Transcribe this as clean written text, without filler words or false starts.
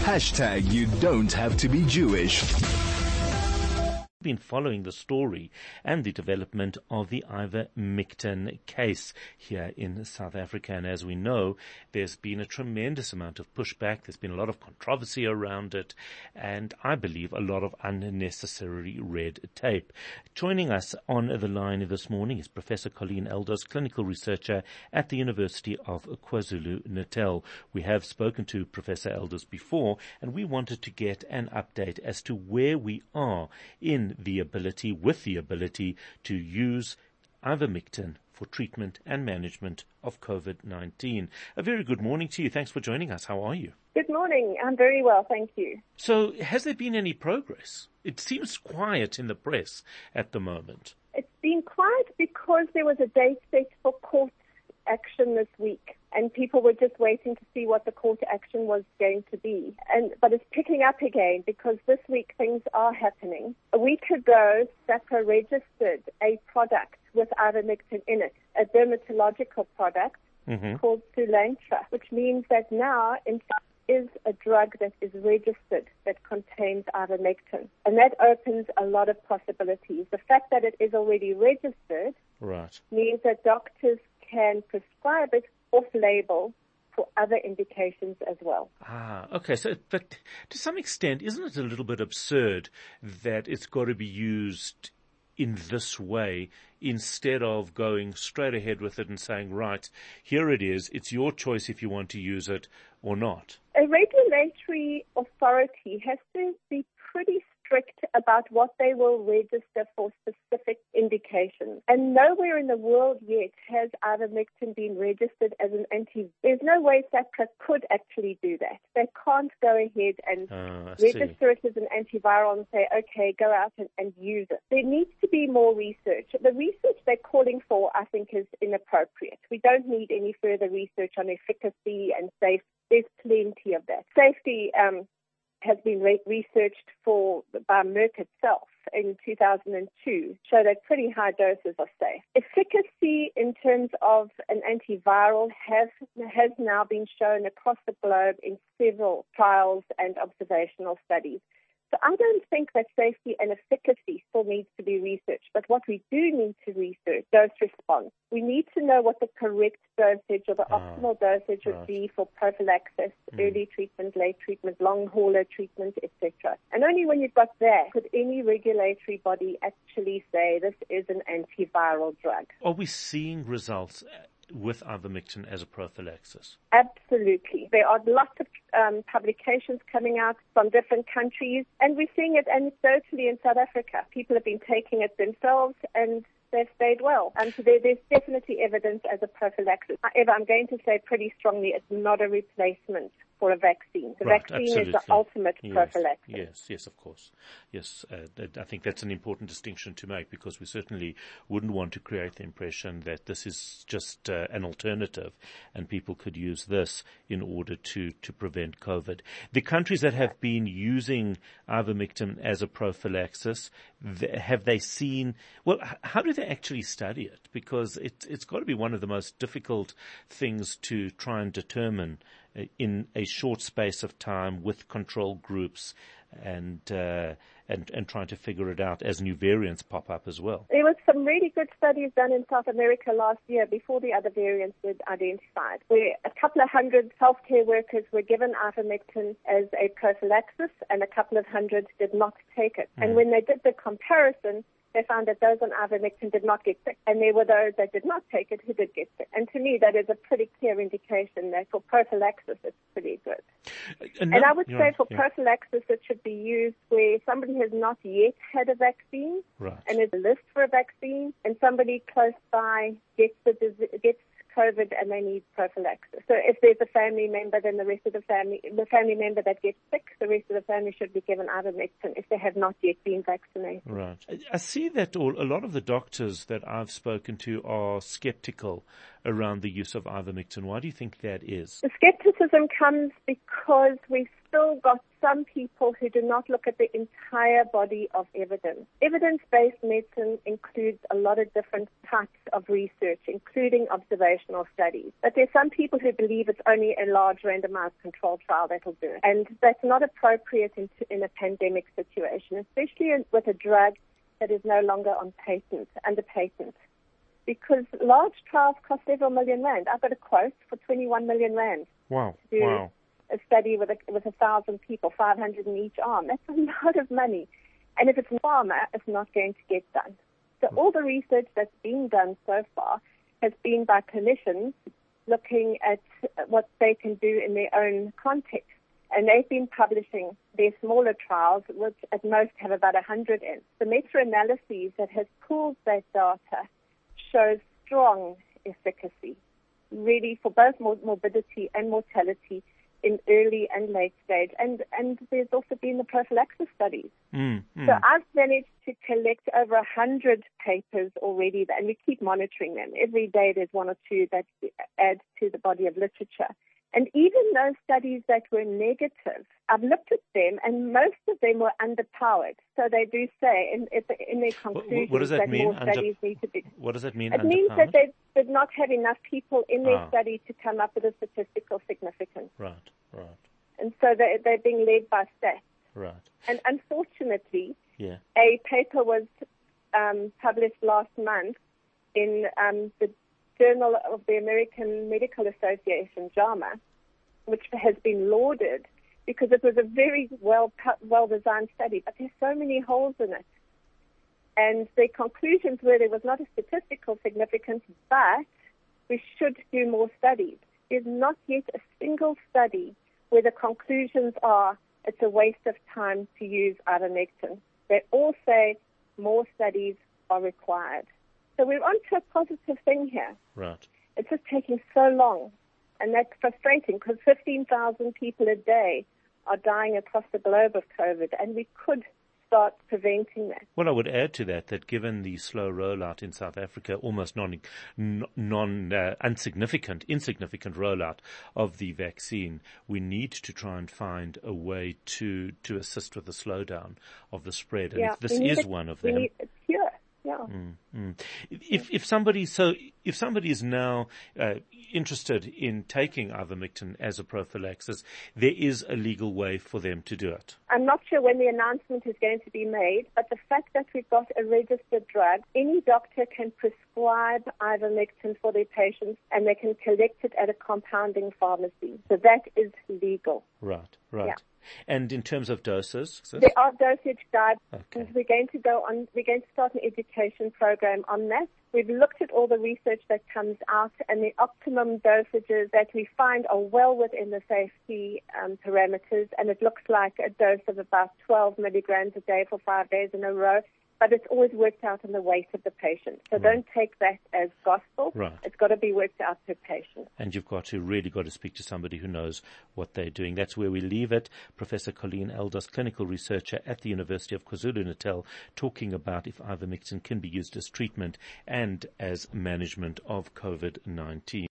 You don't have to be Jewish. Been following the story and the development of the ivermectin case here in South Africa, and as we know, there's been a tremendous amount of pushback. There's been a lot of controversy around it, and I believe a lot of unnecessary red tape. Joining us on the line this morning is Professor Colleen Eldos, clinical researcher at the University of KwaZulu-Natal. We have spoken to Professor Eldos before, and we wanted to get an update as to where we are in the ability to use ivermectin for treatment and management of COVID-19. A very good morning to you. Thanks for joining us. How are you? Good morning. I'm very well, thank you. So, has there been any progress? It seems quiet in the press at the moment. It's been quiet because there was a date set for court action this week, and people were just waiting to see what the court action was going to be. But it's picking up again because this week things are happening. A week ago, SAPA registered a product with ivermectin in it, a dermatological product called Soolantra, which means that now, in fact, is a drug that is registered that contains ivermectin. And that opens a lot of possibilities. The fact that it is already registered means that doctors can prescribe it off-label for other indications as well. Okay. So, but to some extent, isn't it a little bit absurd that it's got to be used in this way instead of going straight ahead with it and saying, right, here it is, it's your choice if you want to use it or not? A regulatory authority has to be pretty strict about what they will register for specific indications. And nowhere in the world yet has ivermectin been registered as an There's no way SAPA could actually do that. They can't go ahead and register it as an antiviral and say, okay, go out and use it. There needs to be more research. The research they're calling for, I think, is inappropriate. We don't need any further research on efficacy and safety. There's plenty of that. Safety has been researched by Merck itself in 2002, showed that pretty high doses are safe. Efficacy in terms of an antiviral has now been shown across the globe in several trials and observational studies. So I don't think that safety and efficacy still needs to be researched, but what we do need to research, dose response. We need to know what the correct dosage or the optimal dosage would be for prophylaxis, early treatment, late treatment, long hauler treatment, etc. And only when you've got that could any regulatory body actually say this is an antiviral drug. Are we seeing results with ivermectin as a prophylaxis? Absolutely. There are lots of publications coming out from different countries, and we're seeing it anecdotally in South Africa. People have been taking it themselves, and they've stayed well. So there's definitely evidence as a prophylaxis. However, I'm going to say pretty strongly it's not a replacement for a vaccine. The vaccine absolutely. Is the ultimate prophylaxis. Yes, of course. Yes, I think that's an important distinction to make because we certainly wouldn't want to create the impression that this is just an alternative and people could use this in order to prevent COVID. The countries that have been using ivermectin as a prophylaxis, have they seen, well, how do they actually study it? Because it's got to be one of the most difficult things to try and determine in a short space of time with control groups and trying to figure it out as new variants pop up as well. There was some really good studies done in South America last year before the other variants were identified, where a couple of hundred healthcare workers were given ivermectin as a prophylaxis and a couple of hundred did not take it. And when they did the comparison, they found that those on ivermectin did not get sick, and there were those that did not take it who did get sick. And to me, that is a pretty clear indication that for prophylaxis, it's pretty good. And I would say for prophylaxis, it should be used where somebody has not yet had a vaccine and is on the list for a vaccine, and somebody close by gets COVID and they need prophylaxis. So if there's a family member, then the family member that gets sick, the rest of the family should be given ivermectin if they have not yet been vaccinated. Right. I see that a lot of the doctors that I've spoken to are skeptical around the use of ivermectin. Why do you think that is? The skepticism comes because we've still got some people who do not look at the entire body of evidence. Evidence-based medicine includes a lot of different types of research, including observational studies. But there's some people who believe it's only a large randomized controlled trial that will do it. And that's not appropriate in a pandemic situation, especially with a drug that is no longer under patent. Because large trials cost several million rand. I've got a quote for 21 million rand. Wow. To do Wow. a study with 1,000 people, 500 in each arm. That's a lot of money. And if it's pharma, it's not going to get done. So all the research that's been done so far has been by clinicians looking at what they can do in their own context. And they've been publishing their smaller trials, which at most have about 100 in. The meta-analyses that has pooled that data shows strong efficacy, really, for both morbidity and mortality in early and late stage. And there's also been the prophylaxis studies. So I've managed to collect over 100 papers already, and we keep monitoring them. Every day there's one or two that add to the body of literature. And even those studies that were negative, I've looked at them, and most of them were underpowered. So they do say in their conclusions that more studies need to be. What does that mean? It means that they did not have enough people in their study to come up with a statistical significance. Right. And so they're being led by stats. Right. And unfortunately, a paper was published last month in the Journal of the American Medical Association, JAMA, which has been lauded because it was a very well-designed study, but there's so many holes in it. And the conclusions were there was not a statistical significance, but we should do more studies. There's not yet a single study where the conclusions are it's a waste of time to use ivermectin. They all say more studies are required. So we're onto a positive thing here. Right. It's just taking so long, and that's frustrating because 15,000 people a day are dying across the globe of COVID, and we could start preventing that. Well, I would add to that given the slow rollout in South Africa, almost insignificant rollout of the vaccine, we need to try and find a way to assist with the slowdown of the spread. And if this is one of them. We need a cure. Yeah. If somebody is now interested in taking ivermectin as a prophylaxis, there is a legal way for them to do it. I'm not sure when the announcement is going to be made, but the fact that we've got a registered drug, any doctor can prescribe ivermectin for their patients, and they can collect it at a compounding pharmacy. So that is legal. Right. Yeah. And in terms of doses? There are dosage guides. Okay. We're going to start an education program on that. We've looked at all the research that comes out, and the optimum dosages that we find are well within the safety parameters, and it looks like a dose of about 12 milligrams a day for 5 days in a row. But it's always worked out on the weight of the patient. So don't take that as gospel. Right. It's got to be worked out per patient. And you've really got to speak to somebody who knows what they're doing. That's where we leave it. Professor Colleen Eldos, clinical researcher at the University of KwaZulu-Natal, talking about if ivermectin can be used as treatment and as management of COVID-19.